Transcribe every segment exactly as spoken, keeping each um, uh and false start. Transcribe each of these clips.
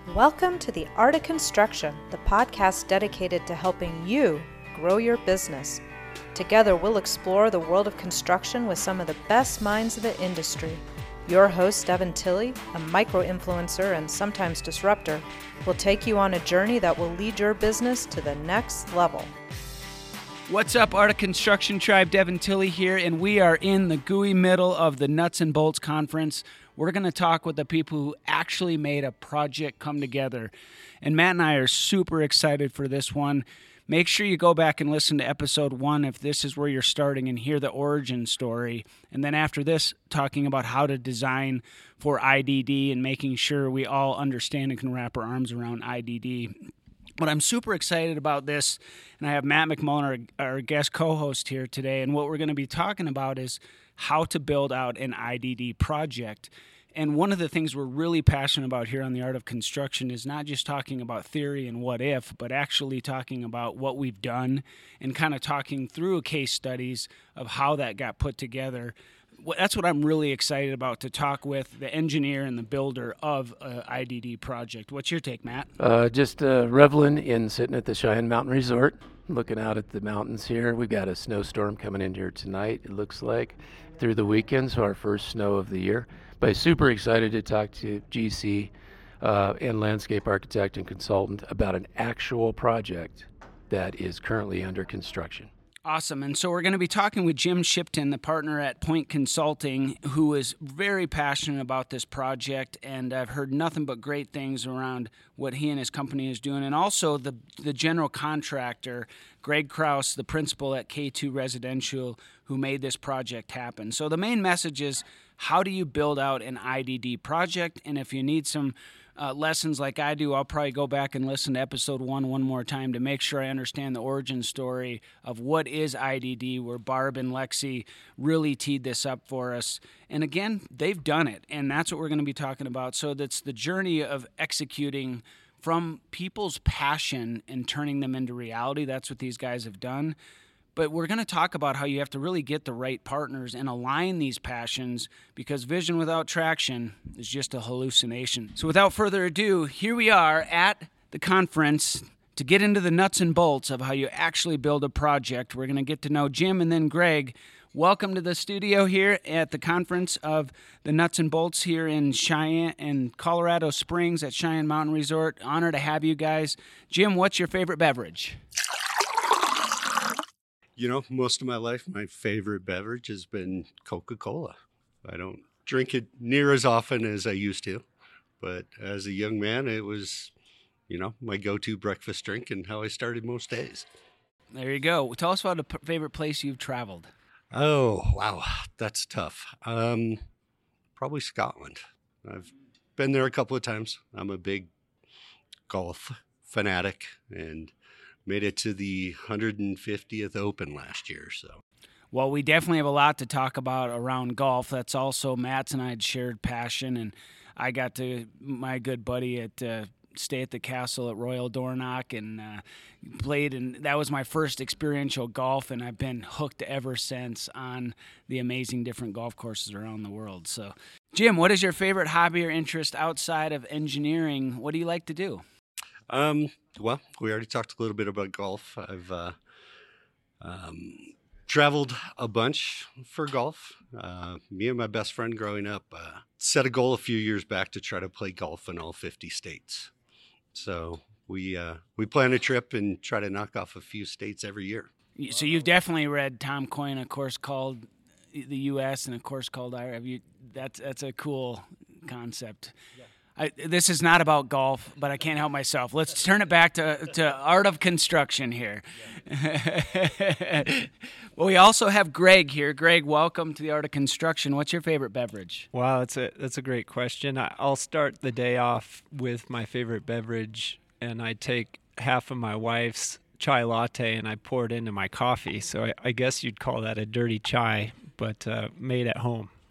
Welcome to The Art of Construction, the podcast dedicated to helping you grow your business. Together, we'll explore the world of construction with some of the best minds of the industry. Your host, Devin Tilley, a micro-influencer and sometimes disruptor, will take you on a journey that will lead your business to the next level. What's up, Art of Construction Tribe? Devin Tilley here, and we are in the gooey middle of the Nuts and Bolts Conference. We're going to talk with the people who actually made a project come together. And Matt and I are super excited for this one. Make sure you go back and listen to episode one if this is where you're starting and hear the origin story. And then after this, talking about how to design for I D D and making sure we all understand and can wrap our arms around I D D. But I'm super excited about this, and I have Matt McMullen, our, our guest co-host here today, and what we're going to be talking about is how to build out an I D D project. And one of the things we're really passionate about here on The Art of Construction is not just talking about theory and what if, but actually talking about what we've done and kind of talking through case studies of how that got put together. That's what I'm really excited about, to talk with the engineer and the builder of an I D D project. What's your take, Matt? Uh, just uh, reveling in sitting at the Cheyenne Mountain Resort, looking out at the mountains here. We've got a snowstorm coming in here tonight, it looks like, through the weekend, so our first snow of the year. But super excited to talk to G C uh, and landscape architect and consultant about an actual project that is currently under construction. Awesome. And so we're going to be talking with Jim Shipton, the partner at Point Consulting, who is very passionate about this project, and I've heard nothing but great things around what he and his company is doing. And also the the general contractor, Greg Kraus, the principal at K two Residential, who made this project happen. So the main message is, how do you build out an I D D project? And if you need some Uh, lessons like I do, I'll probably go back and listen to episode one one more time to make sure I understand the origin story of what is I D D, where Barb and Lexi really teed this up for us. And again, they've done it, and that's what we're going to be talking about. So that's the journey of executing from people's passion and turning them into reality. That's what these guys have done. But we're going to talk about how you have to really get the right partners and align these passions, because vision without traction is just a hallucination. So without further ado, here we are at the conference to get into the nuts and bolts of how you actually build a project. We're going to get to know Jim and then Greg. Welcome to the studio here at the conference of the Nuts and Bolts here in Cheyenne and Colorado Springs at Cheyenne Mountain Resort. Honor to have you guys. Jim, what's your favorite beverage? You know, most of my life, my favorite beverage has been Coca-Cola. I don't drink it near as often as I used to, but as a young man, it was, you know, my go-to breakfast drink and how I started most days. There you go. Tell us about a p- favorite place you've traveled. Oh, wow. That's tough. Um, probably Scotland. I've been there a couple of times. I'm a big golf fanatic and made it to the one hundred fiftieth Open last year. So, well, we definitely have a lot to talk about around golf. That's also Matt's and I's shared passion, and I got to my good buddy at uh, stay at the castle at Royal Dornoch and uh, played, and that was my first experiential golf, and I've been hooked ever since on the amazing different golf courses around the world. So, Jim, what is your favorite hobby or interest outside of engineering? What do you like to do? Um, well, we already talked a little bit about golf. I've uh, um, traveled a bunch for golf. Uh, me and my best friend growing up uh, set a goal a few years back to try to play golf in all fifty states. So we uh, we plan a trip and try to knock off a few states every year. So you've definitely read Tom Coyne, A Course Called the U S and A Course Called Ira. Have you? That's that's a cool concept. Yeah. I, this is not about golf, but I can't help myself. Let's turn it back to, to Art of Construction here. Yeah. Well, we also have Greg here. Greg, welcome to the Art of Construction. What's your favorite beverage? Wow, that's a that's a great question. I, I'll start the day off with my favorite beverage, and I take half of my wife's chai latte and I pour it into my coffee. So I, I guess you'd call that a dirty chai, but uh, made at home.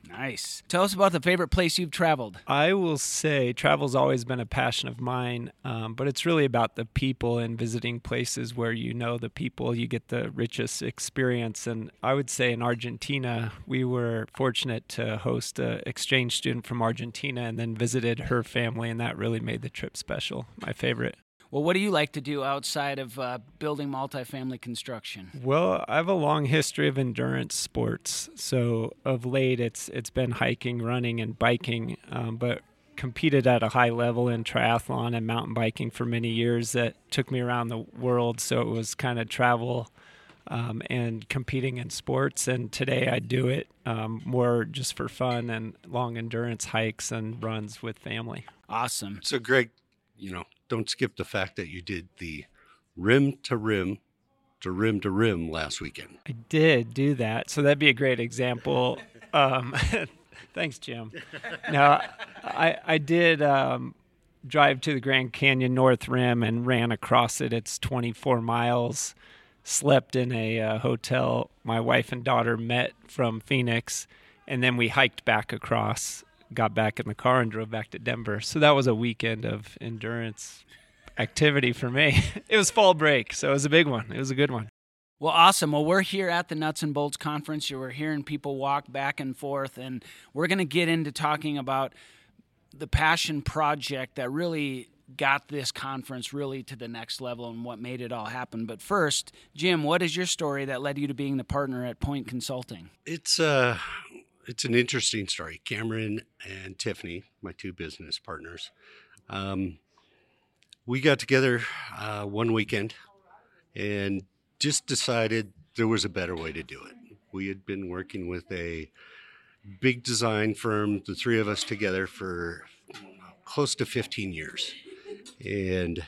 Nice. Tell us about the favorite place you've traveled. I will say travel's always been a passion of mine, um, but it's really about the people and visiting places where you know the people, you get the richest experience. And I would say in Argentina, we were fortunate to host an exchange student from Argentina and then visited her family, and that really made the trip special. My favorite. Well, what do you like to do outside of uh, building multifamily construction? Well, I have a long history of endurance sports. So of late, it's it's been hiking, running, and biking, um, but competed at a high level in triathlon and mountain biking for many years. That took me around the world, so it was kind of travel um, and competing in sports. And today I do it um, more just for fun and long endurance hikes and runs with family. Awesome. So, Greg, you know, don't skip the fact that you did the rim to rim to rim to rim last weekend. I did do that. So that'd be a great example. Um, thanks, Jim. No, I, I did um, drive to the Grand Canyon North Rim and ran across it. It's twenty-four miles, slept in a uh, hotel. My wife and daughter met from Phoenix, and then we hiked back across. Got back in the car and drove back to Denver. So that was a weekend of endurance activity for me. It was fall break, so it was a big one. It was a good one. Well, awesome. Well, we're here at the Nuts and Bolts Conference. We're hearing people walk back and forth, and we're going to get into talking about the passion project that really got this conference really to the next level and what made it all happen. But first, Jim, what is your story that led you to being the partner at Point Consulting? It's uh It's an interesting story. Cameron and Tiffany, my two business partners, um, we got together uh, one weekend and just decided there was a better way to do it. We had been working with a big design firm, the three of us together, for close to fifteen years. And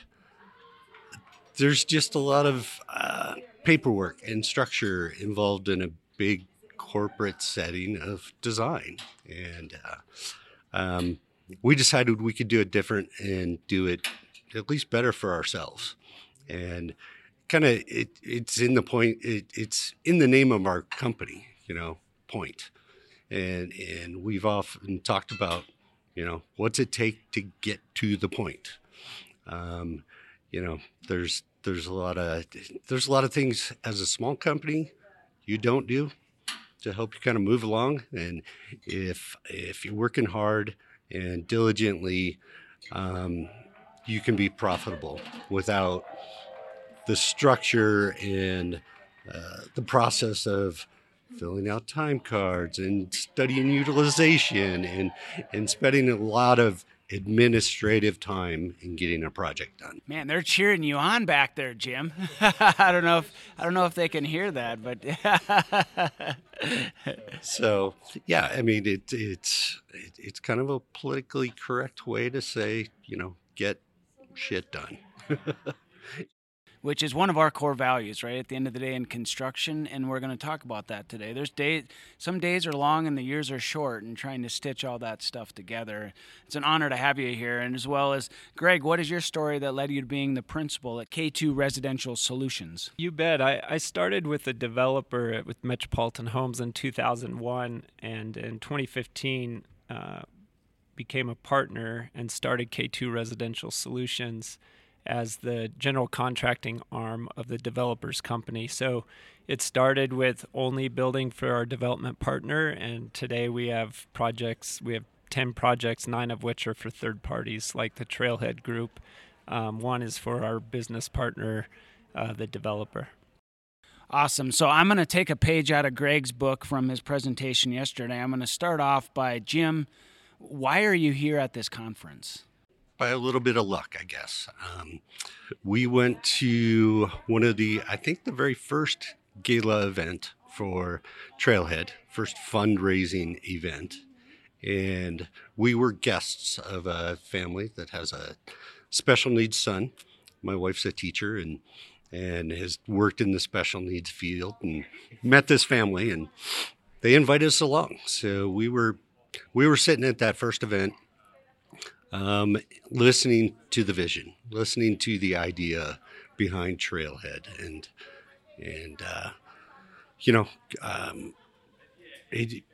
there's just a lot of uh, paperwork and structure involved in a big corporate setting of design, and uh, um, we decided we could do it different and do it at least better for ourselves. And kind of it, it's in the point. It, it's in the name of our company, you know, Point. And and we've often talked about, you know, what's it take to get to the point. Um, you know, there's there's a lot of there's a lot of things as a small company you don't do to help you kind of move along. And if if you're working hard and diligently, um, you can be profitable without the structure and uh, the process of filling out time cards and studying utilization and and spending a lot of administrative time in getting a project done. Man, they're cheering you on back there, Jim. I don't know if I don't know if they can hear that, but so yeah, I mean it, it's it, it's kind of a politically correct way to say, you know, get shit done. Which is one of our core values, right, at the end of the day in construction, and we're going to talk about that today. There's days, some days are long and the years are short, and trying to stitch all that stuff together. It's an honor to have you here, and as well as, Greg, what is your story that led you to being the principal at K two Residential Solutions? You bet. I, I started with a developer at, with Metropolitan Homes in two thousand one, and in twenty fifteen uh, became a partner and started K two Residential Solutions as the general contracting arm of the developer's company. So it started with only building for our development partner, and today we have projects, we have ten projects, nine of which are for third parties like the Trailhead Group. Um, one is for our business partner, uh, the developer. Awesome. So I'm going to take a page out of Greg's book from his presentation yesterday. I'm going to start off by, Jim, why are you here at this conference? By a little bit of luck, I guess. Um, we went to one of the, I think the very first gala event for Trailhead, first fundraising event. And we were guests of a family that has a special needs son. My wife's a teacher and and has worked in the special needs field and met this family, and they invited us along. So we were we were sitting at that first event, Um, listening to the vision, listening to the idea behind Trailhead, and and uh, you know, um, it,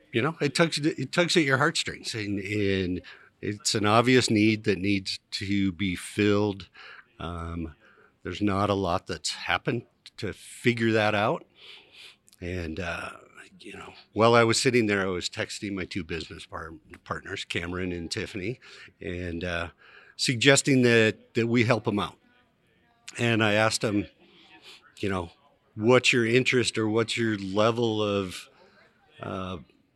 you know, it tugs it tugs at your heartstrings, and, and it's an obvious need that needs to be filled. Um, there's not a lot that's happened to figure that out, and uh, you know, while I was sitting there, I was texting my two business par- partners, Cameron and Tiffany, and uh, suggesting that that we help them out. And I asked them, you know, what's your interest or what's your level of uh,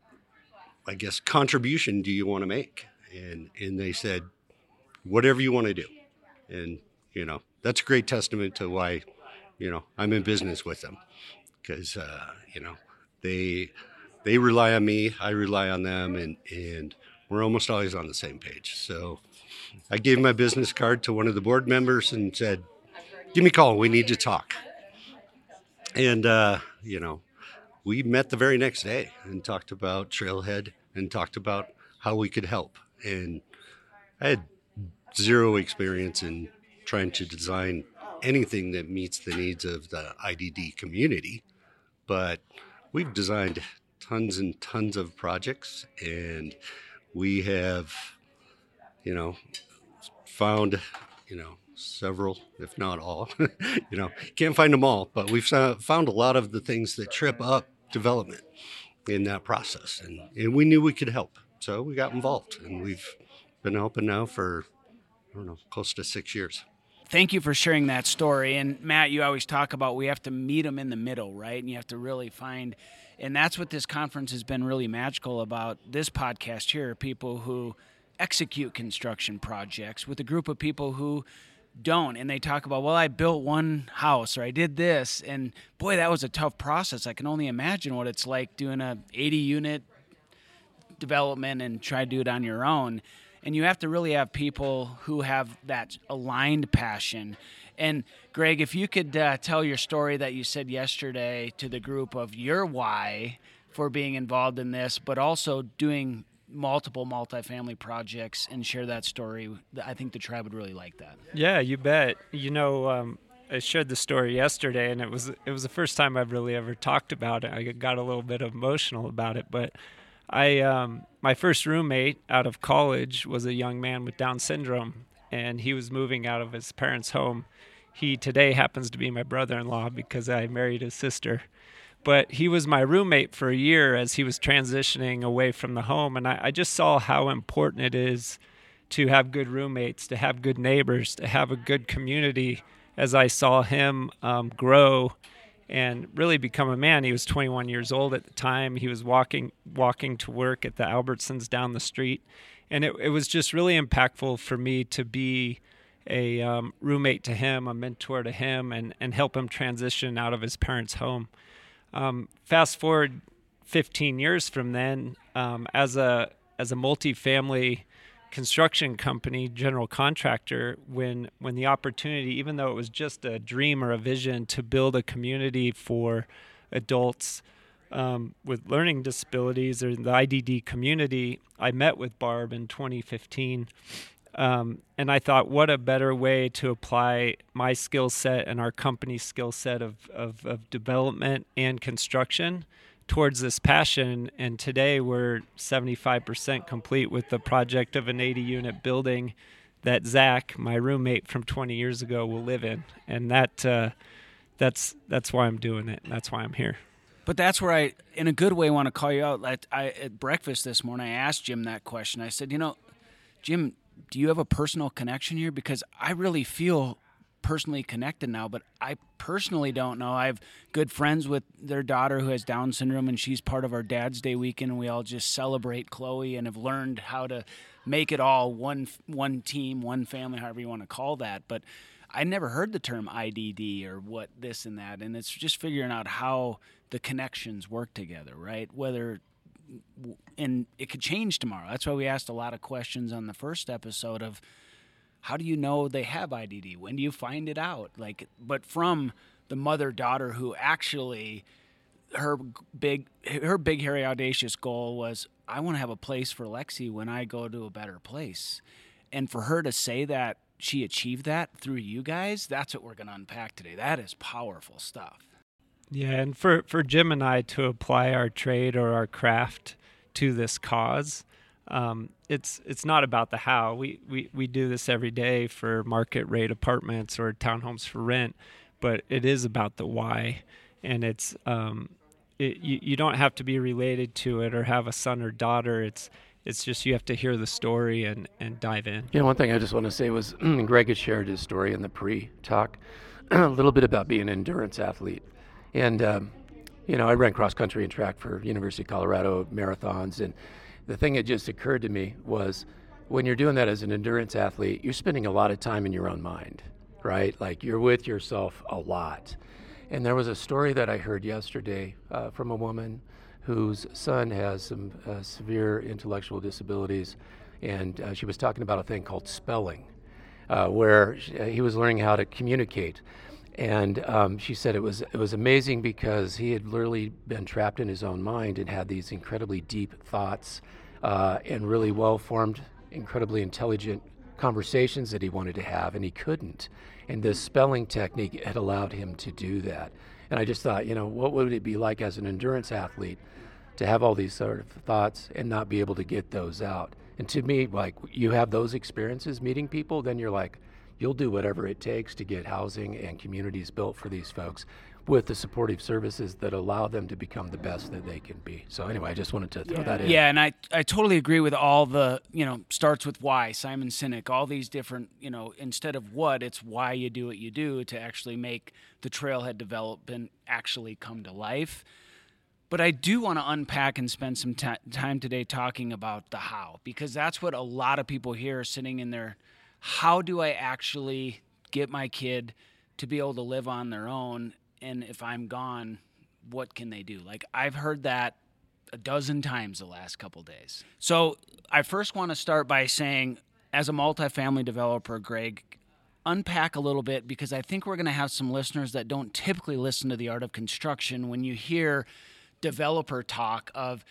I guess, contribution do you want to make? And and they said, whatever you want to do. And, you know, that's a great testament to why, you know, I'm in business with them. Because, uh, you know, they they rely on me, I rely on them, and, and we're almost always on the same page. So I gave my business card to one of the board members and said, give me a call, we need to talk. And, uh, you know, we met the very next day and talked about Trailhead and talked about how we could help. And I had zero experience in trying to design anything that meets the needs of the I D D community, but we've designed tons and tons of projects, and we have, you know, found, you know, several, if not all, you know, can't find them all, but we've found a lot of the things that trip up development in that process, and, and we knew we could help, so we got involved, and we've been helping now for, I don't know, close to six years. Thank you for sharing that story. And Matt, you always talk about we have to meet them in the middle, right? And you have to really find, and that's what this conference has been really magical about. This podcast here, people who execute construction projects with a group of people who don't, and they talk about, well, I built one house or I did this, and boy, that was a tough process. I can only imagine what it's like doing a eighty unit development and try to do it on your own. And you have to really have people who have that aligned passion. And Greg, if you could uh, tell your story that you said yesterday to the group of your why for being involved in this, but also doing multiple multifamily projects, and share that story. I think the tribe would really like that. Yeah, you bet. You know, um, I shared the story yesterday, and it was it was the first time I've really ever talked about it. I got a little bit emotional about it, but I um, my first roommate out of college was a young man with Down syndrome, and he was moving out of his parents' home. He today happens to be my brother-in-law because I married his sister. But he was my roommate for a year as he was transitioning away from the home. And I, I just saw how important it is to have good roommates, to have good neighbors, to have a good community as I saw him um, grow and really become a man. He was twenty-one years old at the time. He was walking walking to work at the Albertsons down the street. And it, it was just really impactful for me to be a um, roommate to him, a mentor to him, and, and help him transition out of his parents' home. Um, fast forward fifteen years from then, um, as a as a multifamily construction company, general contractor, when when the opportunity, even though it was just a dream or a vision to build a community for adults um, with learning disabilities or the I D D community, I met with Barb in twenty fifteen. Um, and I thought, what a better way to apply my skill set and our company's skill set of, of, of development and construction towards this passion. And today we're seventy-five percent complete with the project of an eighty unit building that Zach, my roommate from twenty years ago, will live in. And that uh, that's that's why I'm doing it. That's why I'm here. But that's where I, in a good way, want to call you out. At, I, at breakfast this morning, I asked Jim that question. I said, you know, Jim, do you have a personal connection here? Because I really feel personally connected now, but I personally don't know. I have good friends with their daughter who has Down syndrome, and she's part of our Dad's Day weekend, and we all just celebrate Chloe and have learned how to make it all one one team, one family, however you want to call that. But I never heard the term I D D or what this and that, and it's just figuring out how the connections work together, right? Whether and it could change tomorrow. That's why we asked a lot of questions on the first episode of how do you know they have I D D? When do you find it out? Like, but from the mother-daughter who actually her big her big hairy audacious goal was, I want to have a place for Lexi when I go to a better place. And for her to say that she achieved that through you guys, that's what we're going to unpack today. That is powerful stuff. Yeah, and for, for Jim and I to apply our trade or our craft to this cause. Um, it's it's not about the how. We, we we do this every day for market rate apartments or townhomes for rent, but it is about the why. And it's um, it, you, you don't have to be related to it or have a son or daughter. It's it's just you have to hear the story and, and dive in. Yeah, one thing I just want to say was Greg had shared his story in the pre-talk, a little bit about being an endurance athlete. And, um, you know, I ran cross country and track for University of Colorado marathons. And the thing that just occurred to me was when you're doing that as an endurance athlete, you're spending a lot of time in your own mind, right? Like you're with yourself a lot. And there was a story that I heard yesterday uh, from a woman whose son has some uh, severe intellectual disabilities, and uh, she was talking about a thing called spelling, uh, where she, uh, he was learning how to communicate. And um, she said it was it was amazing because he had literally been trapped in his own mind and had these incredibly deep thoughts uh, and really well-formed, incredibly intelligent conversations that he wanted to have, and he couldn't. And this spelling technique had allowed him to do that. And I just thought, you know, what would it be like as an endurance athlete to have all these sort of thoughts and not be able to get those out? And to me, like, you have those experiences meeting people, then you're like, you'll do whatever it takes to get housing and communities built for these folks with the supportive services that allow them to become the best that they can be. So anyway, I just wanted to throw yeah. that in. Yeah, and I, I totally agree with all the, you know, starts with why, Simon Sinek, all these different, you know, instead of what, it's why you do what you do to actually make the trailhead development actually come to life. But I do want to unpack and spend some t- time today talking about the how, because that's what a lot of people here are sitting in there. How do I actually get my kid to be able to live on their own? And if I'm gone, what can they do? Like, I've heard that a dozen times the last couple days. So I first want to start by saying, as a multifamily developer, Greg, unpack a little bit, because I think we're going to have some listeners that don't typically listen to The Art of Construction. When you hear developer talk of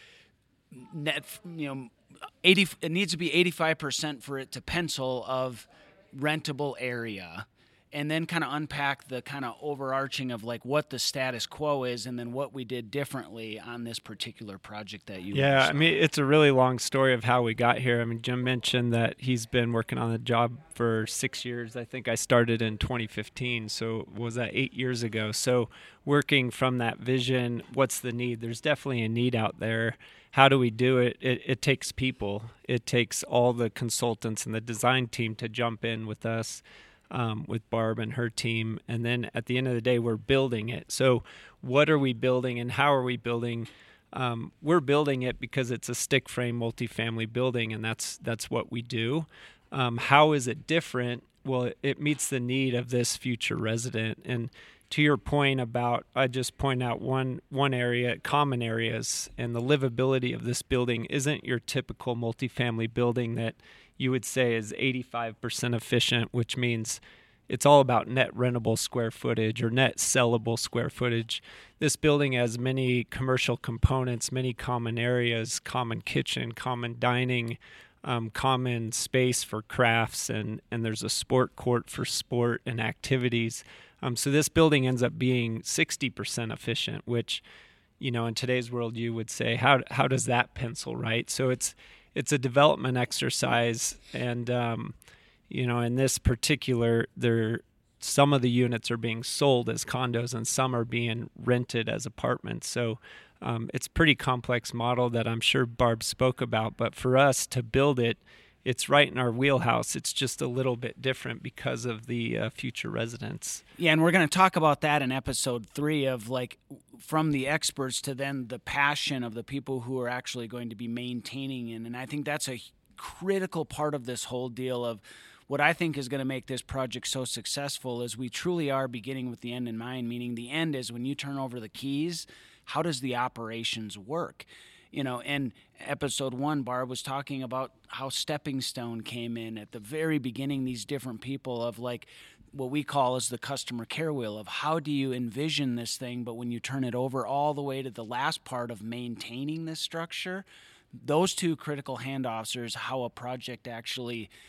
net, you know, eighty, it needs to be eighty-five percent for it to pencil of rentable area, and then kind of unpack the kind of overarching of like what the status quo is and then what we did differently on this particular project that you Yeah, oversaw. I mean, it's a really long story of how we got here. I mean, Jim mentioned that he's been working on the job for six years. I think I started in twenty fifteen, so was that eight years ago? So working from that vision, what's the need? There's definitely a need out there. How do we do it? It, it takes people. It takes all the consultants and the design team to jump in with us. Um, with Barb and her team, and then at the end of the day, we're building it. So what are we building and how are we building? Um, we're building it because it's a stick frame multifamily building, and that's that's what we do. Um, how is it different? Well, it, it meets the need of this future resident. And to your point about, I just point out one one area, common areas, and the livability of this building isn't your typical multifamily building that you would say is eighty-five percent efficient, which means it's all about net rentable square footage or net sellable square footage. This building has many commercial components, many common areas, common kitchen, common dining, um, common space for crafts, and, and there's a sport court for sport and activities. Um, so this building ends up being sixty percent efficient, which, you know, in today's world, you would say, how how does that pencil, right? So it's It's a development exercise, and um, you know, in this particular, there some of the units are being sold as condos, and some are being rented as apartments. So um, it's a pretty complex model that I'm sure Barb spoke about. But for us to build it, it's right in our wheelhouse. It's just a little bit different because of the uh, future residents. Yeah, and we're going to talk about that in episode three of like from the experts to then the passion of the people who are actually going to be maintaining it. And I think that's a critical part of this whole deal of what I think is going to make this project so successful is we truly are beginning with the end in mind, meaning the end is when you turn over the keys, how does the operations work? You know, and episode one, Barb was talking about how Stepping Stone came in at the very beginning, these different people of like what we call as the customer care wheel of how do you envision this thing, but when you turn it over all the way to the last part of maintaining this structure, those two critical handoffs is how a project actually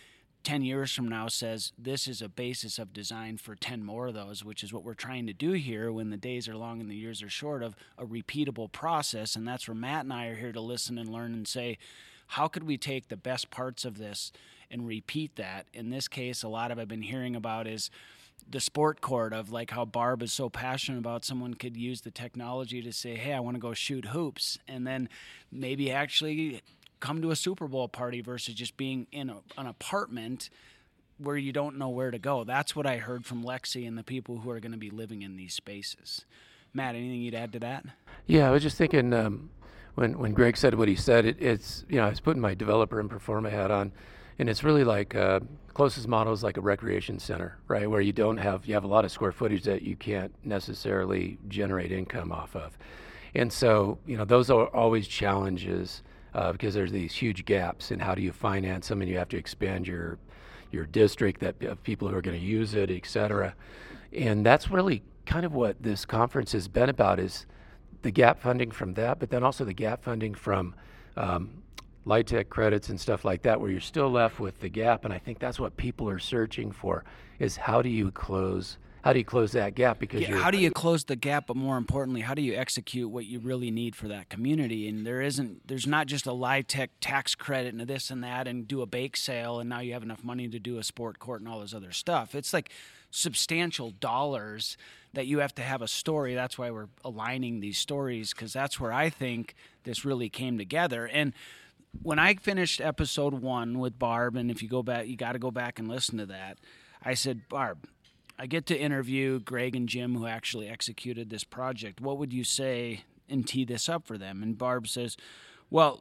ten years from now says this is a basis of design for ten more of those, which is what we're trying to do here when the days are long and the years are short, of a repeatable process. And that's where Matt and I are here to listen and learn and say, how could we take the best parts of this and repeat that? In this case, a lot of I've been hearing about is the sport court, of like how Barb is so passionate about someone could use the technology to say, hey, I want to go shoot hoops, and then maybe actually come to a Super Bowl party versus just being in a, an apartment where you don't know where to go. That's what I heard from Lexi and the people who are going to be living in these spaces. Matt, anything you'd add to that? Yeah, I was just thinking um, when when Greg said what he said, it, it's, you know, I was putting my developer and performa hat on, and it's really like uh, closest model is like a recreation center, right, where you don't have, you have a lot of square footage that you can't necessarily generate income off of. And so, you know, those are always challenges. Uh, because there's these huge gaps in how do you finance them, and you have to expand your your district that of people who are going to use it, et cetera. And that's really kind of what this conference has been about, is the gap funding from that, but then also the gap funding from um, LIHTC credits and stuff like that, where you're still left with the gap. And I think that's what people are searching for, is how do you close How do you close that gap? Because yeah, you're, how do you close the gap, but more importantly, how do you execute what you really need for that community? And there isn't, there's not just a LIHTC tax credit and this and that and do a bake sale and now you have enough money to do a sport court and all this other stuff. It's like substantial dollars that you have to have a story. That's why we're aligning these stories, because that's where I think this really came together. And when I finished episode one with Barb, and if you go back, you got to go back and listen to that, I said, Barb, I get to interview Greg and Jim, who actually executed this project. What would you say and tee this up for them? And Barb says, well,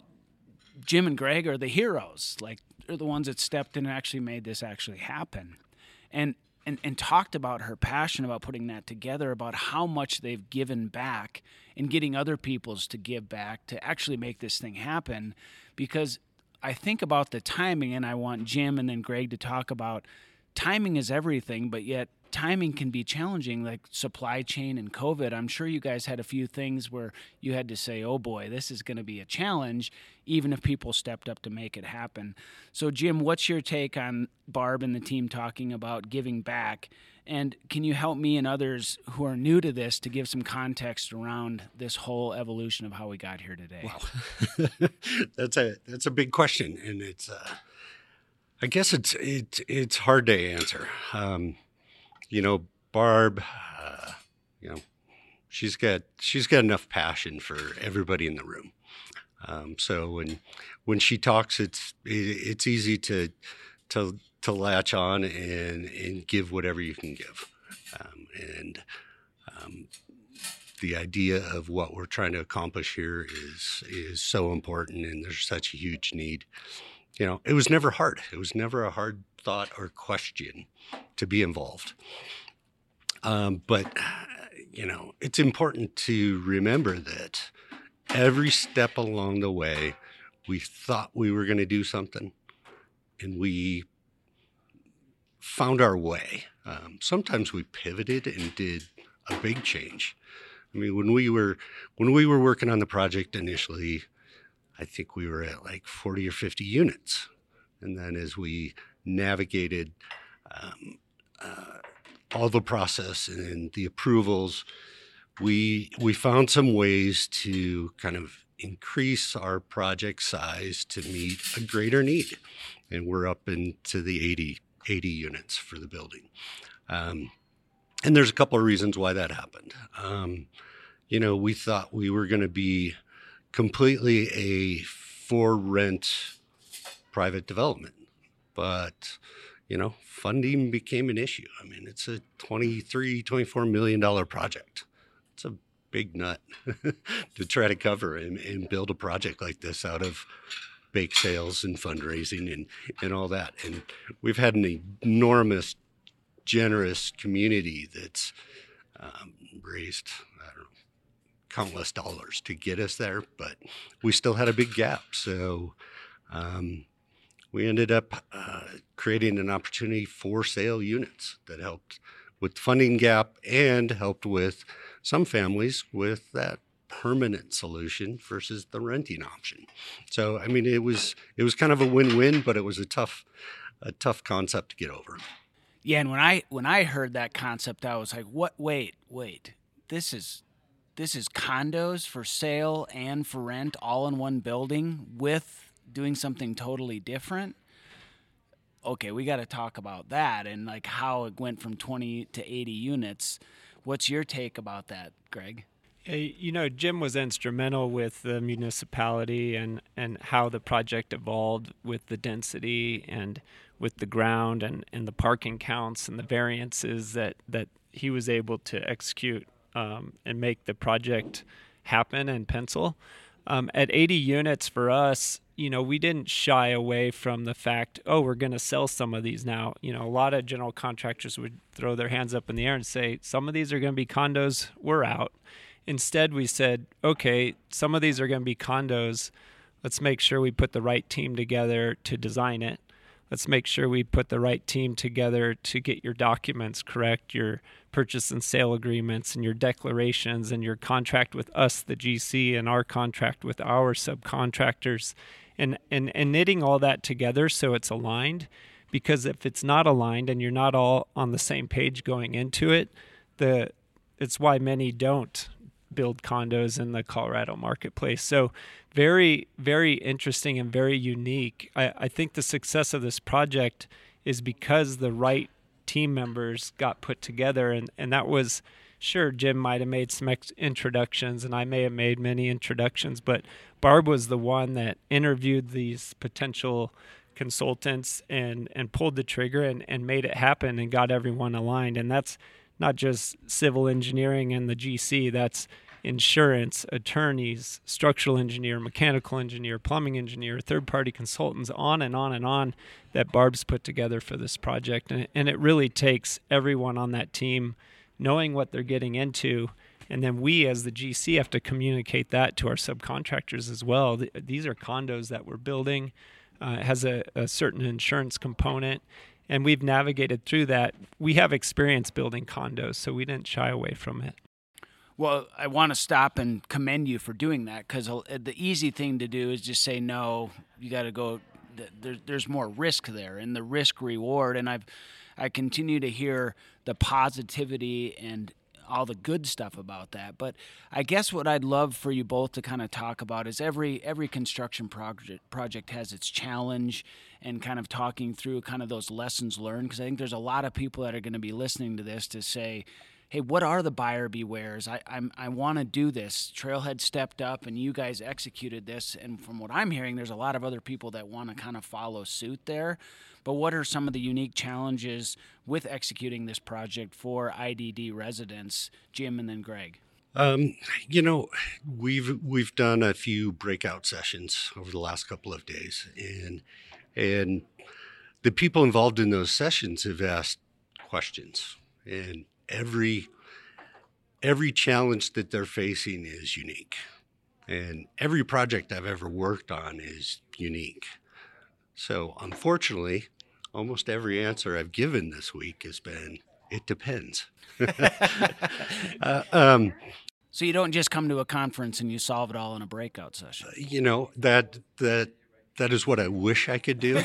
Jim and Greg are the heroes. Like, they're the ones that stepped in and actually made this actually happen. And, and, and talked about her passion about putting that together, about how much they've given back and getting other people's to give back to actually make this thing happen. Because I think about the timing, and I want Jim and then Greg to talk about timing is everything, but yet timing can be challenging, like supply chain and COVID. I'm sure you guys had a few things where you had to say, oh boy, this is going to be a challenge, even if people stepped up to make it happen. So Jim, what's your take on Barb and the team talking about giving back? And can you help me and others who are new to this to give some context around this whole evolution of how we got here today? Wow. that's a that's a big question, and it's uh, I guess it's it's it's hard to answer. Um, You know, Barb, uh, you know, she's got she's got enough passion for everybody in the room. Um, so when when she talks, it's it, it's easy to to to latch on and and give whatever you can give. Um, and um, the idea of what we're trying to accomplish here is is so important, and there's such a huge need. You know, it was never hard. It was never a hard thought or question to be involved. Um, but, you know, it's important to remember that every step along the way, we thought we were going to do something, and we found our way. Um, sometimes we pivoted and did a big change. I mean, when we were when we were working on the project initially, I think we were at like forty or fifty units. And then as we navigated um, uh, all the process and the approvals, we we found some ways to kind of increase our project size to meet a greater need. And we're up into the eighty, eighty units for the building. Um, and there's a couple of reasons why that happened. Um, you know, we thought we were going to be completely a for rent private development, but you know, funding became an issue. I mean, it's a twenty-three, twenty-four million dollar project. It's a big nut to try to cover and, and build a project like this out of bake sales and fundraising and, and all that. And we've had an enormous, generous community that's um, raised, I don't know, countless dollars to get us there, but we still had a big gap. So um, we ended up uh, creating an opportunity for sale units that helped with the funding gap and helped with some families with that permanent solution versus the renting option. So, I mean, it was it was kind of a win-win, but it was a tough a tough concept to get over. Yeah, and when I when I heard that concept, I was like, "What? Wait, wait. This is this is condos for sale and for rent all in one building with doing something totally different." Okay, we got to talk about that and like how it went from twenty to eighty units. What's your take about that, Greg? You know, Jim was instrumental with the municipality and, and how the project evolved with the density and with the ground and, and the parking counts and the variances that, that he was able to execute um, and make the project happen and pencil. Um, at eighty units for us, you know, we didn't shy away from the fact, oh, we're going to sell some of these now. You know, a lot of general contractors would throw their hands up in the air and say, some of these are going to be condos, we're out. Instead, we said, okay, some of these are going to be condos. Let's make sure we put the right team together to design it. Let's make sure we put the right team together to get your documents correct, your purchase and sale agreements and your declarations and your contract with us, the G C, and our contract with our subcontractors, and, and, and knitting all that together so it's aligned. Because if it's not aligned and you're not all on the same page going into it, the it's why many don't build condos in the Colorado marketplace. So very, very interesting and very unique. I, I think the success of this project is because the right team members got put together. And, and that was, sure, Jim might have made some ex- introductions and I may have made many introductions, but Barb was the one that interviewed these potential consultants and, and pulled the trigger and, and made it happen and got everyone aligned. And that's not just civil engineering and the G C, that's insurance, attorneys, structural engineer, mechanical engineer, plumbing engineer, third-party consultants, on and on and on that Barb's put together for this project. And, and it really takes everyone on that team knowing what they're getting into. And then we as the G C have to communicate that to our subcontractors as well. These are condos that we're building. Uh, it has a, a certain insurance component. And we've navigated through that. We have experience building condos, so we didn't shy away from it. Well, I want to stop and commend you for doing that, because the easy thing to do is just say, no, you got to go. There, there's more risk there, and the risk reward. And I've, I continue to hear the positivity and all the good stuff about that. But I guess what I'd love for you both to kind of talk about is every every construction project project has its challenge, and kind of talking through kind of those lessons learned, because I think there's a lot of people that are going to be listening to this to say, hey, what are the buyer bewares? I I'm, I want to do this. Trailhead stepped up and you guys executed this. And from what I'm hearing, there's a lot of other people that want to kind of follow suit there. But what are some of the unique challenges with executing this project for I D D residents? Jim and then Greg. Um, you know, we've we've done a few breakout sessions over the last couple of days, and and the people involved in those sessions have asked questions, and every every challenge that they're facing is unique, and every project I've ever worked on is unique. So unfortunately, almost every answer I've given this week has been, it depends. uh, um, so you don't just come to a conference and you solve it all in a breakout session. You know, that that that is what I wish I could do.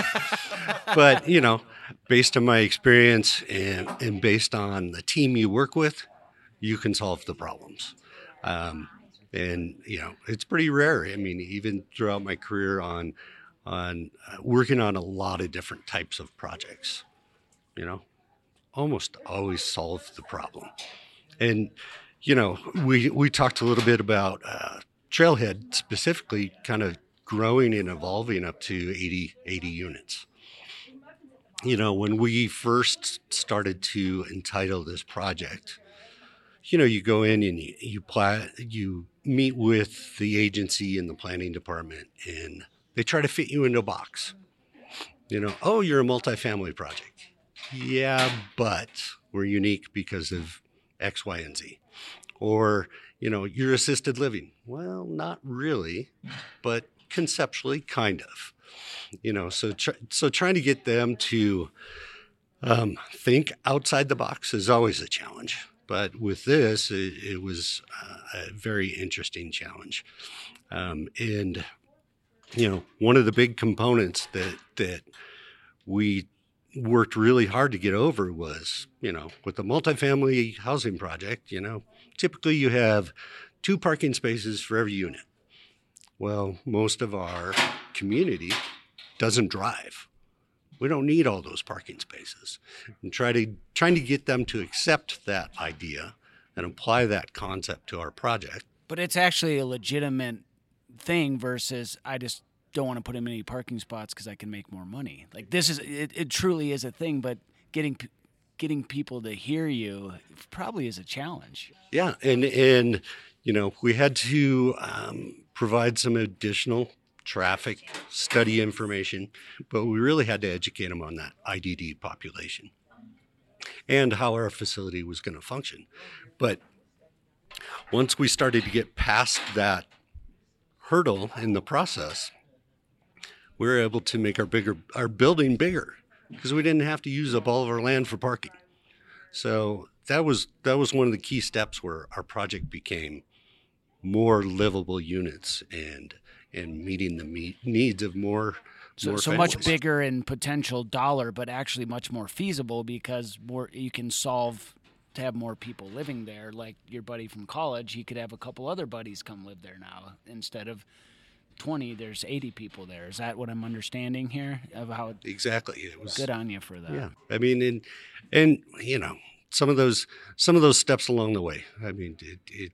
But, you know, based on my experience and, and based on the team you work with, you can solve the problems. Um, and, you know, it's pretty rare. I mean, even throughout my career on on uh, working on a lot of different types of projects, you know, almost always solve the problem. And, you know, we, we talked a little bit about uh, Trailhead specifically kind of growing and evolving up to eighty, eighty units. You know, when we first started to entitle this project, you know, you go in and you, you, pla- you meet with the agency and the planning department, and they try to fit you into a box. You know, oh, you're a multifamily project. Yeah, but we're unique because of X, Y, and Z. Or, you know, you're assisted living. Well, not really, but conceptually, kind of. You know, so tr- so trying to get them to um, think outside the box is always a challenge. But with this, it, it was uh, a very interesting challenge. Um, and you know, one of the big components that that we worked really hard to get over was, you know, with the multifamily housing project, you know, typically you have two parking spaces for every unit. Well, most of our community doesn't drive. We don't need all those parking spaces. And try to trying to get them to accept that idea and apply that concept to our project. But it's actually a legitimate thing versus I just don't want to put in many parking spots because I can make more money. Like this is it, it truly is a thing, but getting getting people to hear you probably is a challenge. Yeah, and and you know, we had to um, provide some additional traffic study information, but we really had to educate them on that I D D population and how our facility was going to function. But once we started to get past that hurdle in the process, we were able to make our bigger our building bigger because we didn't have to use up all of our land for parking. So that was that was one of the key steps where our project became more livable units and and meeting the me- needs of more so, more so families. Much bigger in potential dollar, but actually much more feasible because more you can solve to have more people living there. Like your buddy from college, he could have a couple other buddies come live there now instead of twenty. There's eighty people there. Is that what I'm understanding here of how? It, exactly. It was good on you for that. Yeah, I mean, and and you know some of those some of those steps along the way. I mean, it it,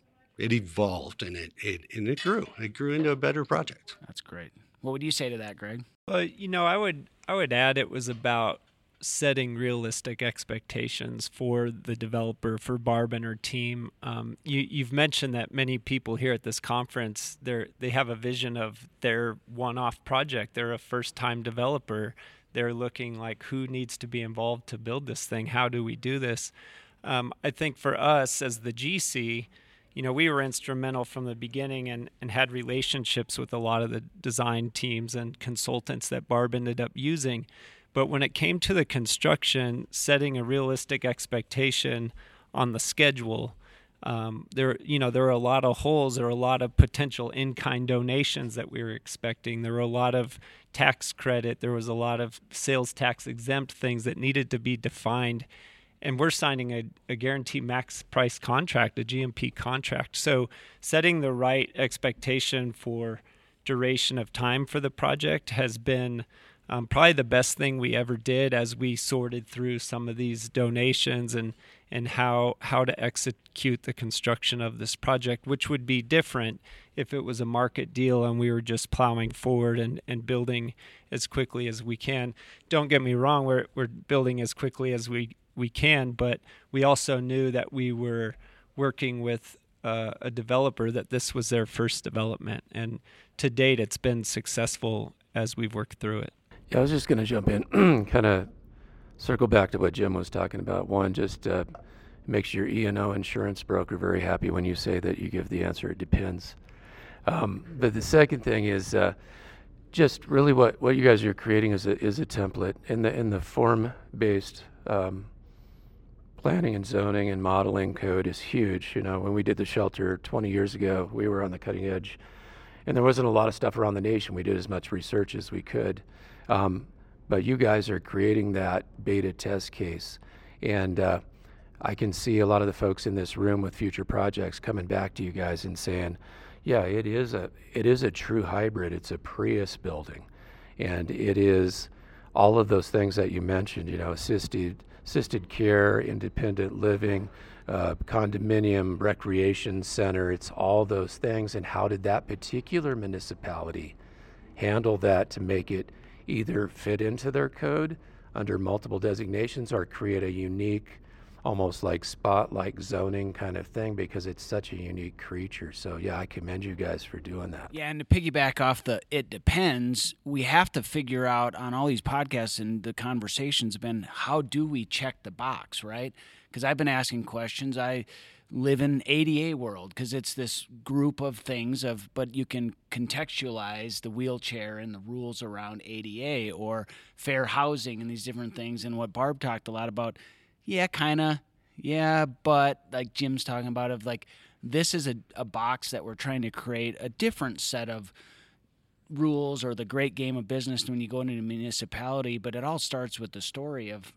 it evolved and it, it and it grew. It grew into a better project. That's great. What would you say to that, Greg? Well, you know, I would I would add it was about setting realistic expectations for the developer, for Barb and her team. Um, you, you've mentioned that many people here at this conference, they they have a vision of their one-off project. They're a first-time developer. They're looking like, who needs to be involved to build this thing? How do we do this? Um, I think for us as the G C, you know, we were instrumental from the beginning and, and had relationships with a lot of the design teams and consultants that Barb ended up using. But when it came to the construction, setting a realistic expectation on the schedule, um, there, you know, there were a lot of holes. There were a lot of potential in-kind donations that we were expecting. There were a lot of tax credit. There was a lot of sales tax exempt things that needed to be defined. And we're signing a, a guaranteed max price contract, a G M P contract. So setting the right expectation for duration of time for the project has been Um, probably the best thing we ever did as we sorted through some of these donations and, and how how to execute the construction of this project, which would be different if it was a market deal and we were just plowing forward and, and building as quickly as we can. Don't get me wrong, we're we're building as quickly as we, we can, but we also knew that we were working with uh, a developer, that this was their first development. And to date, it's been successful as we've worked through it. Yeah, I was just going to jump in, kind of circle back to what Jim was talking about. One, just uh, makes your E and O insurance broker very happy when you say that you give the answer, it depends. Um, but the second thing is uh, just really what, what you guys are creating is a, is a template. In the, in the form-based um, planning and zoning and modeling code is huge. You know, when we did the shelter twenty years ago, we were on the cutting edge. And there wasn't a lot of stuff around the nation. We did as much research as we could. Um, but you guys are creating that beta test case. And uh, I can see a lot of the folks in this room with future projects coming back to you guys and saying, yeah, it is a it is a true hybrid. It's a Prius building. And it is all of those things that you mentioned, you know, assisted assisted care, independent living, uh, condominium, recreation center. It's all those things. And how did that particular municipality handle that to make it either fit into their code under multiple designations or create a unique, almost like spot-like zoning kind of thing, because it's such a unique creature. So yeah, I commend you guys for doing that. Yeah, and to piggyback off the it depends, we have to figure out on all these podcasts, and the conversations have been, how do we check the box, right? Because I've been asking questions. I live in A D A world because it's this group of things of, but you can contextualize the wheelchair and the rules around A D A or fair housing and these different things. And what Barb talked a lot about, yeah, kind of, yeah, but like Jim's talking about of like, this is a, a box that we're trying to create a different set of rules or the great game of business when you go into a municipality, but it all starts with the story of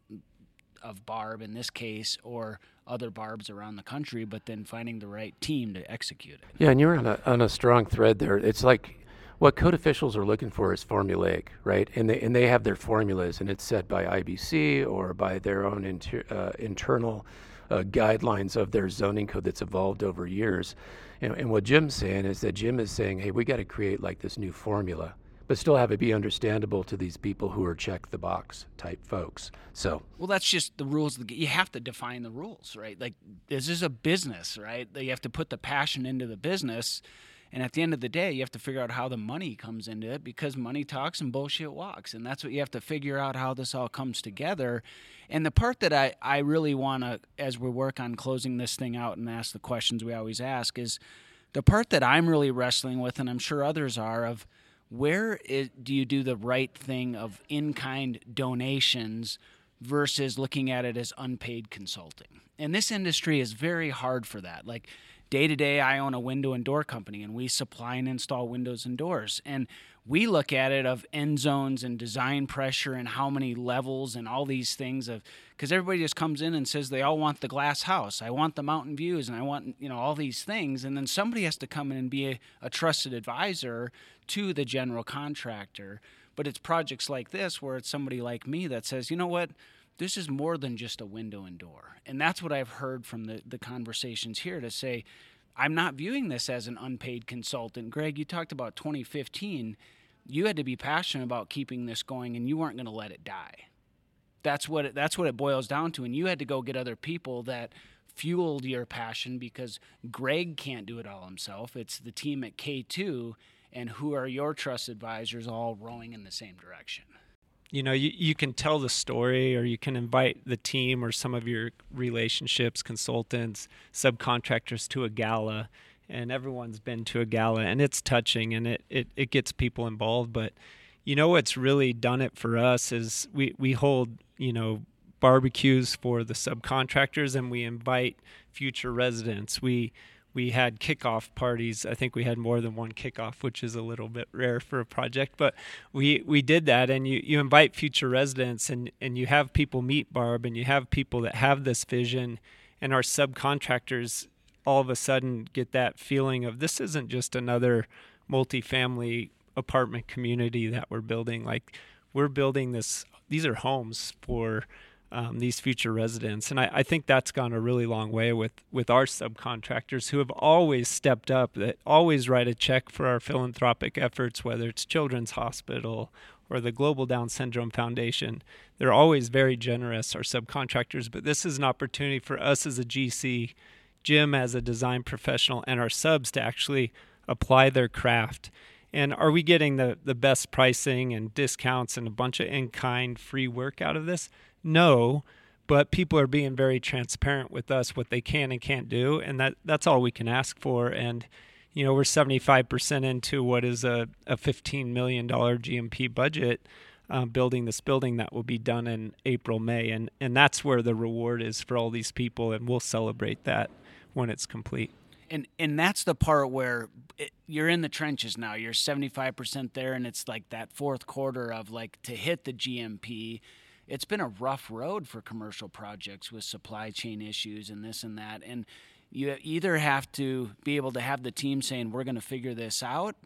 of Barb in this case, or other Barbs around the country, but then finding the right team to execute it. Yeah, and you're on a on a strong thread there. It's like what code officials are looking for is formulaic, right? And they and they have their formulas, and it's set by I B C or by their own inter, uh, internal uh, guidelines of their zoning code that's evolved over years. And, and what Jim's saying is that Jim is saying, hey, we got to create like this new formula, but still have it be understandable to these people who are check the box type folks. So, well, that's just the rules. You have to define the rules, right? Like, this is a business, right? You have to put the passion into the business. And at the end of the day, you have to figure out how the money comes into it, because money talks and bullshit walks. And that's what you have to figure out, how this all comes together. And the part that I, I really want to, as we work on closing this thing out and ask the questions we always ask, is the part that I'm really wrestling with, and I'm sure others are, of where is, do you do the right thing of in-kind donations versus looking at it as unpaid consulting? And this industry is very hard for that. Like, day to day, I own a window and door company, and we supply and install windows and doors. And we look at it of end zones and design pressure and how many levels and all these things of, because everybody just comes in and says they all want the glass house. I want the mountain views, and I want, you know, all these things. And then somebody has to come in and be a, a trusted advisor to the general contractor. But it's projects like this where it's somebody like me that says, you know what, this is more than just a window and door. And that's what I've heard from the, the conversations here, to say, I'm not viewing this as an unpaid consultant. Greg, you talked about twenty fifteen. You had to be passionate about keeping this going, and you weren't going to let it die. That's what it, that's what it boils down to. And you had to go get other people that fueled your passion, because Greg can't do it all himself. It's the team at K two, and who are your trust advisors all rowing in the same direction. You know, you, you can tell the story, or you can invite the team or some of your relationships, consultants, subcontractors to a gala, and everyone's been to a gala, and it's touching, and it, it, it gets people involved. But, you know, what's really done it for us is we, we hold, you know, barbecues for the subcontractors, and we invite future residents. We We had kickoff parties. I think we had more than one kickoff, which is a little bit rare for a project. But we, we did that, and you, you invite future residents, and, and you have people meet Barb, and you have people that have this vision, and our subcontractors all of a sudden get that feeling of, this isn't just another multifamily apartment community that we're building. Like, we're building this, these are homes for Um, these future residents. And I, I think that's gone a really long way with, with our subcontractors, who have always stepped up, that always write a check for our philanthropic efforts, whether it's Children's Hospital or the Global Down Syndrome Foundation. They're always very generous, our subcontractors. But this is an opportunity for us as a G C, Jim as a design professional, and our subs to actually apply their craft. And are we getting the, the best pricing and discounts and a bunch of in-kind free work out of this? No, but people are being very transparent with us, what they can and can't do, and that that's all we can ask for. And, you know, we're seventy-five percent into what is a, a fifteen million dollars G M P budget, uh, building this building that will be done in April, May, and, and that's where the reward is for all these people, and we'll celebrate that when it's complete. And and that's the part where it, you're in the trenches now. You're seventy-five percent there, and it's like that fourth quarter of, like, to hit the G M P. It's been a rough road for commercial projects with supply chain issues and this and that. And you either have to be able to have the team saying, we're going to figure this out,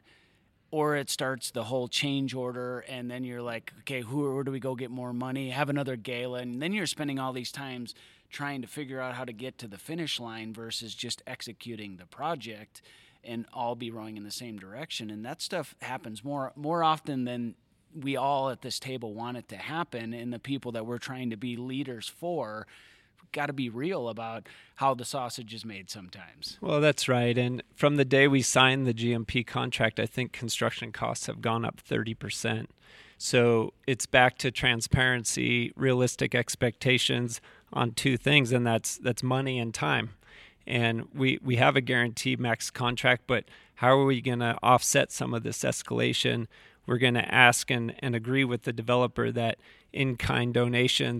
or it starts the whole change order. And then you're like, okay, who, where do we go get more money? Have another gala. And then you're spending all these times trying to figure out how to get to the finish line versus just executing the project and all be rowing in the same direction. And that stuff happens more, more often than we all at this table want it to happen, and the people that we're trying to be leaders for got to be real about how the sausage is made sometimes. Well, that's right. And from the day we signed the G M P contract, I think construction costs have gone up thirty percent. So it's back to transparency, realistic expectations on two things, and that's that's money and time. And we, we have a guaranteed max contract, but how are we going to offset some of this escalation? We're going to ask and, and agree with the developer that in-kind donations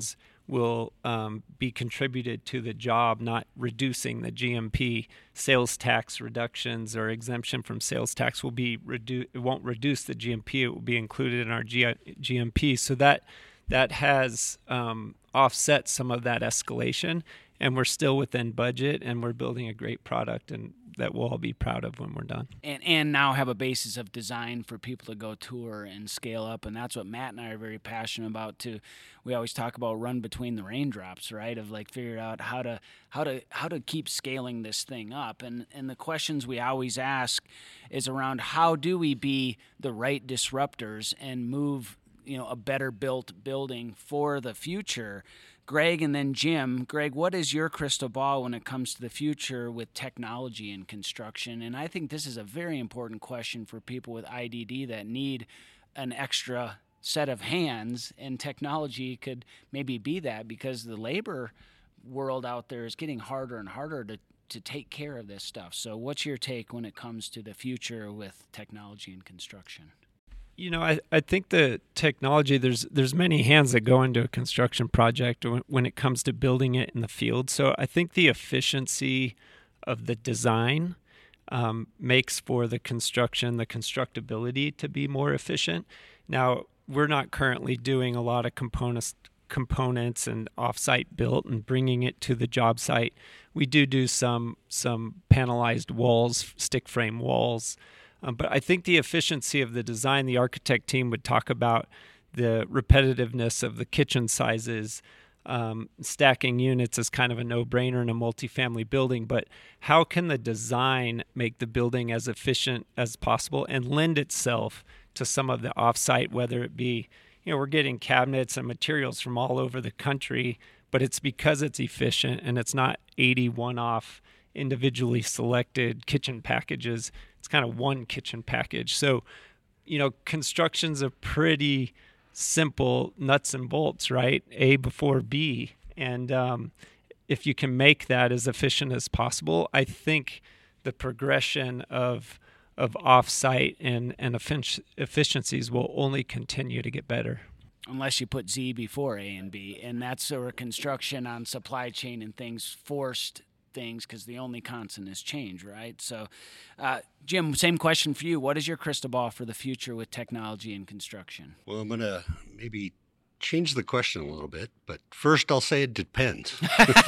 will um, be contributed to the job, not reducing the G M P. Sales tax reductions or exemption from sales tax will be redu- it won't reduce the G M P. It will be included in our G- G M P. So that that has um, offset some of that escalation, and we're still within budget, and we're building a great product, and that we'll all be proud of when we're done. And and now have a basis of design for people to go tour and scale up, and that's what Matt and I are very passionate about too. We always talk about run between the raindrops, right? Of like figure out how to how to how to keep scaling this thing up. And and the questions we always ask is around how do we be the right disruptors and move, you know, a better built building for the future. Greg and then Jim. Greg, what is your crystal ball when it comes to the future with technology and construction? And I think this is a very important question for people with I D D that need an extra set of hands, and technology could maybe be that, because the labor world out there is getting harder and harder to, to take care of this stuff. So what's your take when it comes to the future with technology and construction? You know, I, I think the technology, there's there's many hands that go into a construction project when, when it comes to building it in the field. So I think the efficiency of the design um, makes for the construction, the constructability to be more efficient. Now, we're not currently doing a lot of components components and off-site built and bringing it to the job site. We do do some some panelized walls, stick frame walls. Um, but I think the efficiency of the design, the architect team would talk about the repetitiveness of the kitchen sizes. Um, stacking units is kind of a no-brainer in a multifamily building, but how can the design make the building as efficient as possible and lend itself to some of the off-site, whether it be, you know, we're getting cabinets and materials from all over the country, but it's because it's efficient and it's not eighty one-off individually selected kitchen packages. It's kind of one kitchen package. So, you know, construction's a pretty simple nuts and bolts, right? A before B. And um, if you can make that as efficient as possible, I think the progression of of off-site and, and effic- efficiencies will only continue to get better. Unless you put Z before A and B. And that's where construction on supply chain and things forced things, because the only constant is change, right? So, uh, Jim, same question for you. What is your crystal ball for the future with technology and construction? Well, I'm going to maybe change the question a little bit, but first I'll say it depends.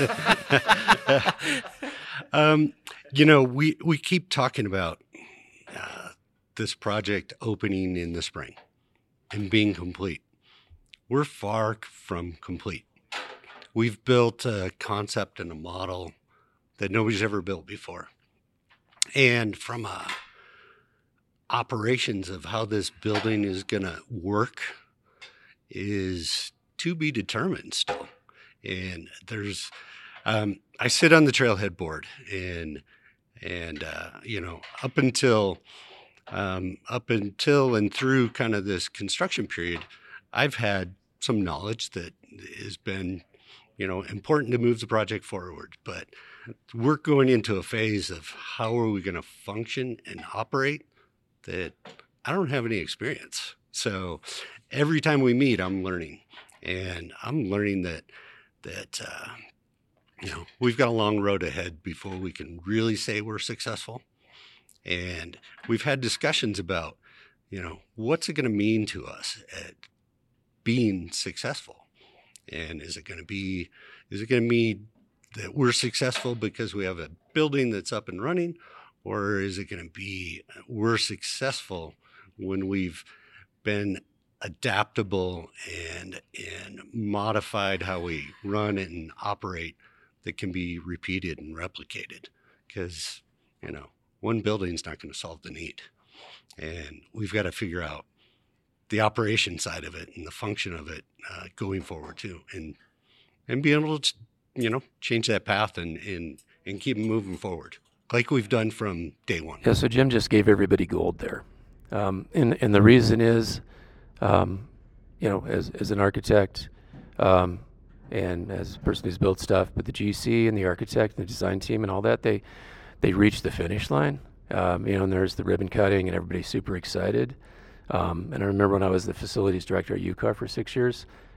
um, you know, we, we keep talking about uh, this project opening in the spring and being complete. We're far from complete. We've built a concept and a model that nobody's ever built before. And from uh, operations of how this building is going to work is to be determined still. And there's, um, I sit on the trailhead board, and, and uh, you know, up until, um, up until and through kind of this construction period, I've had some knowledge that has been, you know, important to move the project forward. But we're going into a phase of how are we going to function and operate that I don't have any experience. So every time we meet, I'm learning, and I'm learning that, that, uh, you know, we've got a long road ahead before we can really say we're successful. And we've had discussions about, you know, what's it going to mean to us at being successful? And is it going to be, is it going to mean that we're successful because we have a building that's up and running, or is it going to be we're successful when we've been adaptable and and modified how we run and operate that can be repeated and replicated? Because, you know, one building's not going to solve the need, and we've got to figure out the operation side of it and the function of it uh, going forward too, and and be able to, you know, change that path and, and, and keep moving forward like we've done from day one. Yeah, so Jim just gave everybody gold there. Um, and, and the reason is, um, you know, as, as an architect um, and as a person who's built stuff, but the G C and the architect and the design team and all that, they, they reach the finish line, um, you know, and there's the ribbon cutting and everybody's super excited. Um, and I remember when I was the facilities director at U C A R for six years,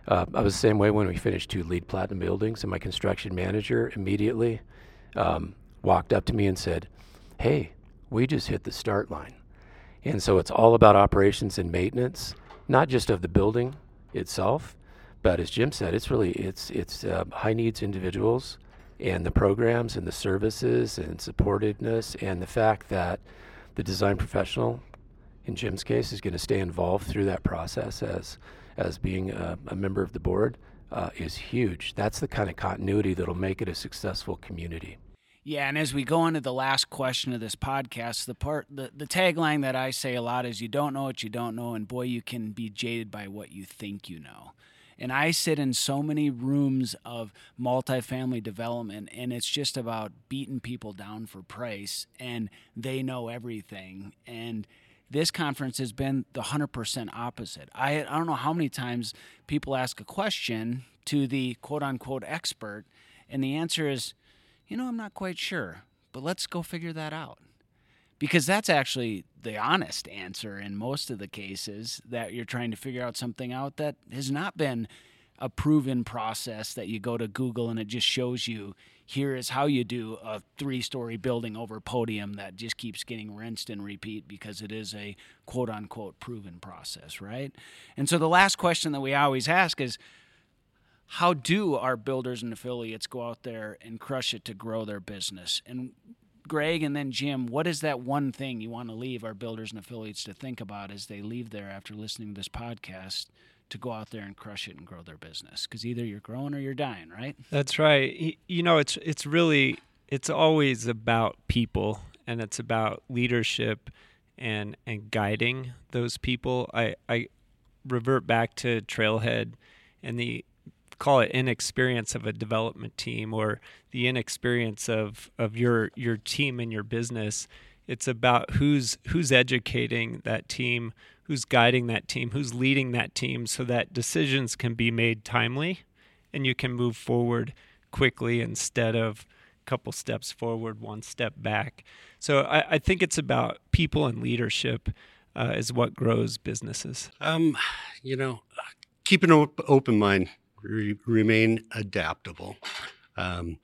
Uh, I was the same way when we finished two LEED Platinum buildings, and my construction manager immediately um, walked up to me and said, "Hey, we just hit the start line." And so it's all about operations and maintenance, not just of the building itself, but as Jim said, it's really it's it's uh, high needs individuals and the programs and the services and supportiveness, and the fact that the design professional, in Jim's case, is going to stay involved through that process as as being a, a member of the board uh, is huge. That's the kind of continuity that'll make it a successful community. Yeah, and as we go into the last question of this podcast, the part the, the tagline that I say a lot is, you don't know what you don't know, and boy, you can be jaded by what you think you know. And I sit in so many rooms of multifamily development, and it's just about beating people down for price, and they know everything. And this conference has been the one hundred percent opposite. I, I don't know how many times people ask a question to the quote-unquote expert, and the answer is, you know, I'm not quite sure, but let's go figure that out. Because that's actually the honest answer in most of the cases, that you're trying to figure out something out that has not been a proven process that you go to Google and it just shows you, here is how you do a three-story building over podium that just keeps getting rinsed and repeat because it is a quote-unquote proven process, right? And so the last question that we always ask is, how do our builders and affiliates go out there and crush it to grow their business? And Greg and then Jim, what is that one thing you want to leave our builders and affiliates to think about as they leave there after listening to this podcast to go out there and crush it and grow their business? Because either you're growing or you're dying, right? That's right. You know, it's it's really, it's always about people, and it's about leadership and and guiding those people. I, I revert back to Trailhead and the, call it inexperience of a development team, or the inexperience of, of your your team and your business. It's about who's who's educating that team, who's guiding that team, who's leading that team, so that decisions can be made timely and you can move forward quickly instead of a couple steps forward, one step back. So I, I think it's about people and leadership uh, is what grows businesses. Um, you know, keep an op- open mind. Re- remain adaptable, um,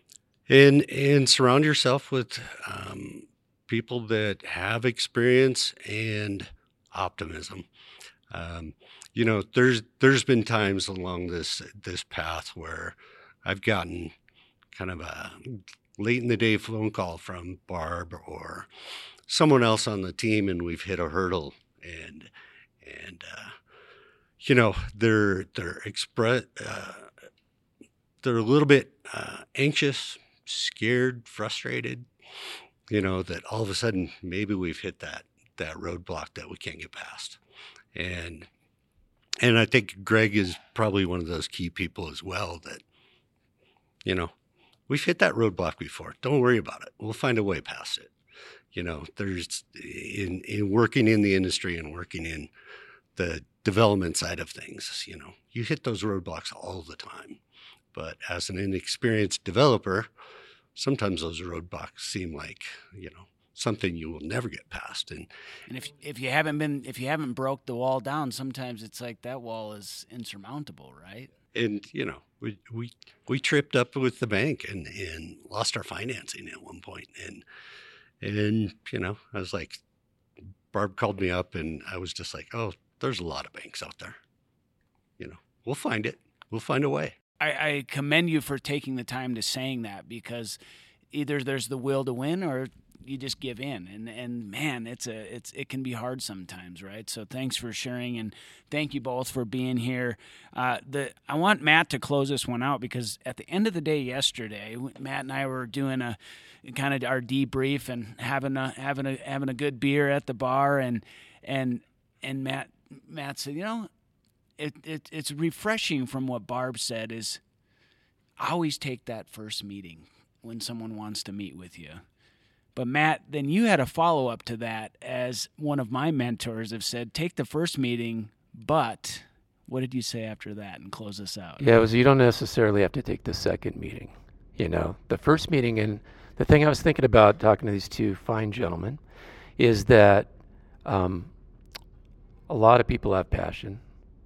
and and surround yourself with um, people that have experience and optimism. Um, you know, there's there's been times along this this path where I've gotten kind of a late in the day phone call from Barb or someone else on the team, and we've hit a hurdle, and and uh, you know, they're they're express uh, they're a little bit uh, anxious, scared, frustrated. You know, that all of a sudden maybe we've hit that that roadblock that we can't get past, and and I think Greg is probably one of those key people as well. That, you know, we've hit that roadblock before. Don't worry about it. We'll find a way past it. You know, there's in in working in the industry and working in the development side of things, you know, you hit those roadblocks all the time. But as an inexperienced developer, sometimes those roadblocks seem like, you know, something you will never get past. And and if if you haven't been if you haven't broke the wall down, sometimes it's like that wall is insurmountable, right? And you know, we we we tripped up with the bank and and lost our financing at one point. And and you know, I was like, Barb called me up, and I was just like, oh, there's a lot of banks out there. You know, we'll find it. We'll find a way. I, I commend you for taking the time to saying that, because either there's the will to win or you just give in. And, and man, it's a it's it can be hard sometimes, right? So thanks for sharing, and thank you both for being here. Uh, the I want Matt to close this one out, because at the end of the day yesterday, Matt and I were doing a kind of our debrief and having a having a having a good beer at the bar, and and and Matt Matt said, you know, it, it it's refreshing from what Barb said is, always take that first meeting when someone wants to meet with you. But Matt, then you had a follow-up to that, as one of my mentors have said, take the first meeting, but what did you say after that, and close us out? Yeah, it was, you don't necessarily have to take the second meeting. You know, the first meeting, and the thing I was thinking about talking to these two fine gentlemen is that um, a lot of people have passion,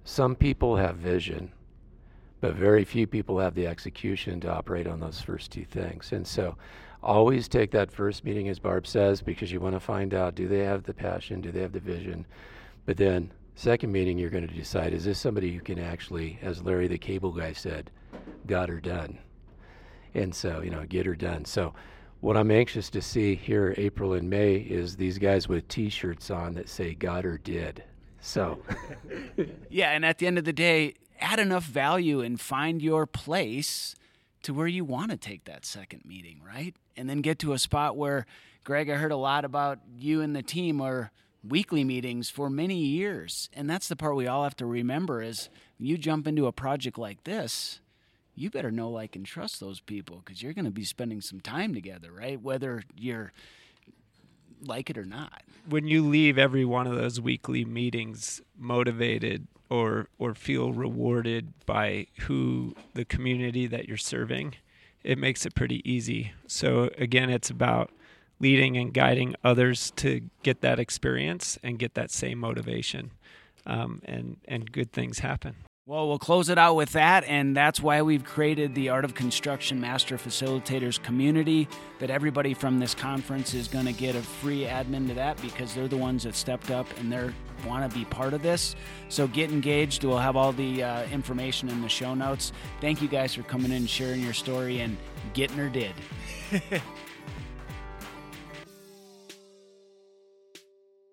some people have vision, but very few people have the execution to operate on those first two things. And so always take that first meeting, as Barb says, because you want to find out, do they have the passion, do they have the vision? But then second meeting, you're going to decide, is this somebody who can actually, as Larry the cable guy said, got her done? And so, you know, get her done. So what I'm anxious to see here April and May is these guys with T-shirts on that say got her did. So yeah, and at the end of the day, add enough value and find your place to where you want to take that second meeting, right? And then get to a spot where, Greg, I heard a lot about you and the team are weekly meetings for many years. And that's the part we all have to remember is when you jump into a project like this, you better know, like, and trust those people because you're going to be spending some time together, right? Whether you're like it or not. When you leave every one of those weekly meetings motivated or or feel rewarded by who the community that you're serving, it makes it pretty easy. So again, it's about leading and guiding others to get that experience and get that same motivation, um, and and good things happen. Well, we'll close it out with that, and that's why we've created the Art of Construction Master Facilitators community, that everybody from this conference is going to get a free admin to that because they're the ones that stepped up and they want to be part of this. So get engaged. We'll have all the uh, information in the show notes. Thank you guys for coming in and sharing your story and getting her did.